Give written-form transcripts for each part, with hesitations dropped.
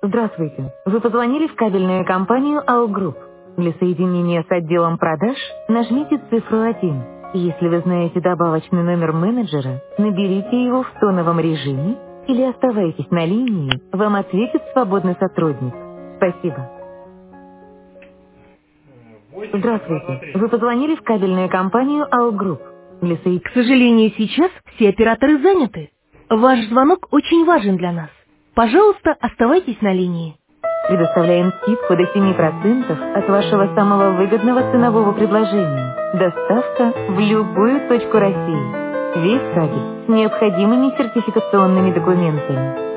Здравствуйте. Вы позвонили в кабельную компанию Allgroup. Для соединения с отделом продаж нажмите цифру 1. Если вы знаете добавочный номер менеджера, наберите его в тоновом режиме или оставайтесь на линии, вам ответит свободный сотрудник. Спасибо. Здравствуйте. Вы позвонили в кабельную компанию Allgroup. Для К сожалению, сейчас все операторы заняты. Ваш звонок очень важен для нас. Пожалуйста, оставайтесь на линии. Предоставляем скидку до 7% от вашего самого выгодного ценового предложения. Доставка в любую точку России. Весь кабель с необходимыми сертификационными документами.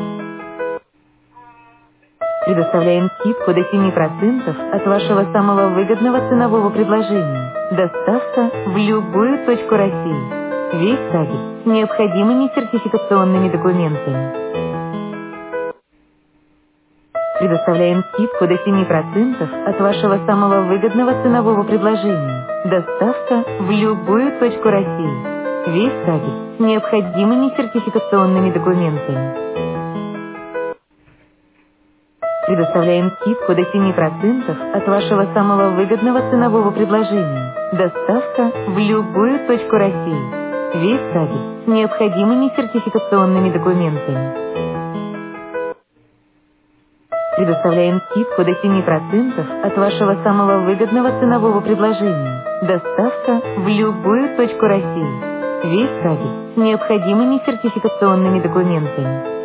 Предоставляем скидку до 7% от вашего самого выгодного ценового предложения. Доставка в любую точку России. Весь кабель с необходимыми сертификационными документами. Предоставляем скидку до 7% от вашего самого выгодного ценового предложения. Доставка в любую точку России. Весь кабель с необходимыми сертификационными документами. Предоставляем скидку до 7% от вашего самого выгодного ценового предложения. Доставка в любую точку России. Весь кабель с необходимыми сертификационными документами. Предоставляем скидку до 7% от вашего самого выгодного ценового предложения. Доставка в любую точку России. Весь кабель с необходимыми сертификационными документами.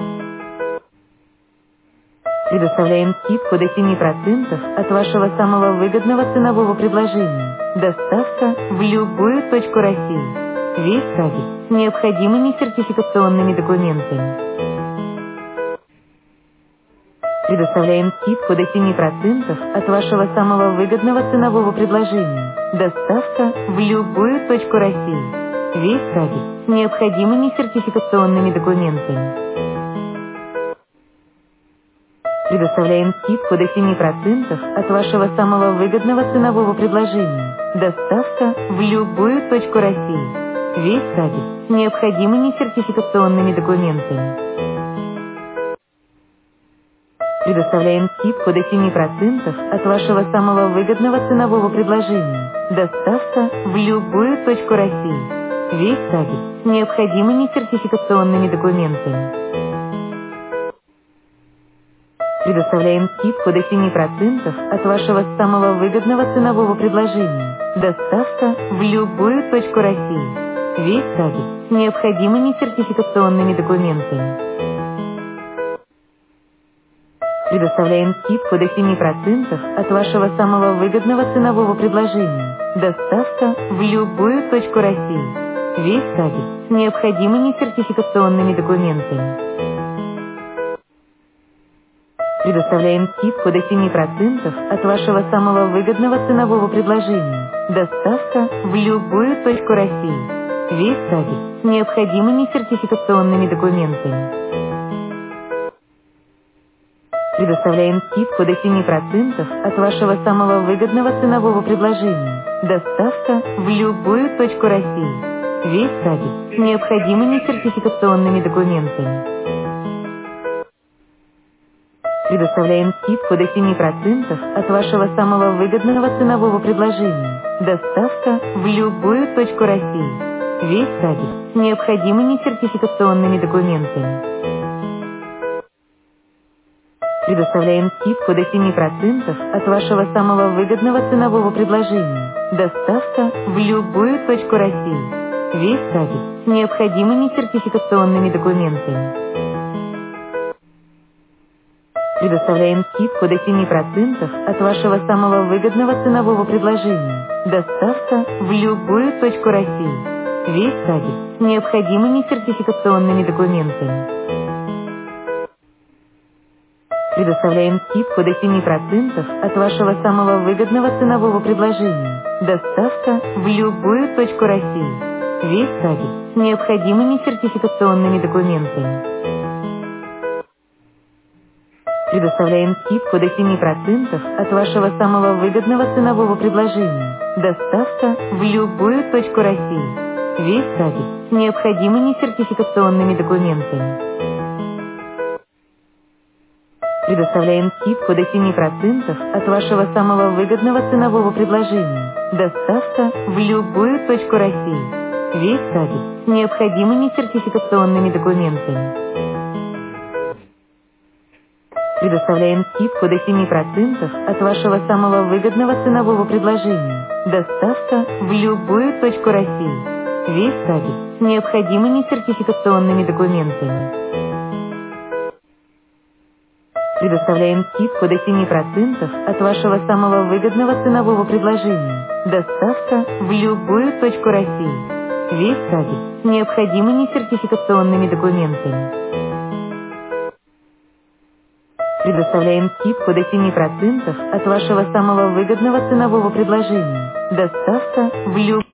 Предоставляем скидку до 7% от вашего самого выгодного ценового предложения. Доставка в любую точку России. Весь кабель с необходимыми сертификационными документами. Предоставляем скидку до 7% от вашего самого выгодного ценового предложения. Доставка в любую точку России. Весь кабель с необходимыми сертификационными документами. Предоставляем скидку до 7% от вашего самого выгодного ценового предложения. Доставка в любую точку России. Весь кабель с необходимыми сертификационными документами. Предоставляем скидку до 7% от вашего самого выгодного ценового предложения. Доставка в любую точку России. Весь кабель с необходимыми сертификационными документами. Предоставляем скидку до 7% от вашего самого выгодного ценового предложения. Доставка в любую точку России. Весь кабель с необходимыми сертификационными документами. Предоставляем скидку до 7% от вашего самого выгодного ценового предложения. Доставка в любую точку России. Весь кабель с необходимыми сертификационными документами. Предоставляем скидку до 7% от вашего самого выгодного ценового предложения. Доставка в любую точку России. Весь кабель с необходимыми сертификационными документами. Предоставляем скидку до 7% от вашего самого выгодного ценового предложения. Доставка в любую точку России. Весь кабель с необходимыми сертификационными документами. Предоставляем скидку до 7% от вашего самого выгодного ценового предложения. Доставка в любую точку России. Весь кабель с необходимыми сертификационными документами. Предоставляем скидку до 7% от вашего самого выгодного ценового предложения. Доставка в любую точку России. Весь кабель с необходимыми сертификационными документами. Предоставляем скидку до 7% от вашего самого выгодного ценового предложения. Доставка в любую точку России. Весь кабель с необходимыми сертификационными документами. Предоставляем скидку до 7% от вашего самого выгодного ценового предложения. Доставка в любую точку России. Весь кабель с необходимыми сертификационными документами. Предоставляем скидку до 7% от вашего самого выгодного ценового предложения. Доставка в любую точку России. Весь кабель с необходимыми сертификационными документами. Предоставляем скидку до 7% от вашего самого выгодного ценового предложения. Доставка в любую точку России. Весь кабель с необходимыми сертификационными документами. Предоставляем скидку до 7% от вашего самого выгодного ценового предложения. Доставка в любую точку России. Весь кабель с необходимыми сертификационными документами. Предоставляем скидку до 7% от вашего самого выгодного ценового предложения. Доставка в любую точку России. Весь кабель с необходимыми сертификационными документами. Предоставляем скидку до 7% от вашего самого выгодного ценового предложения. Доставка в любую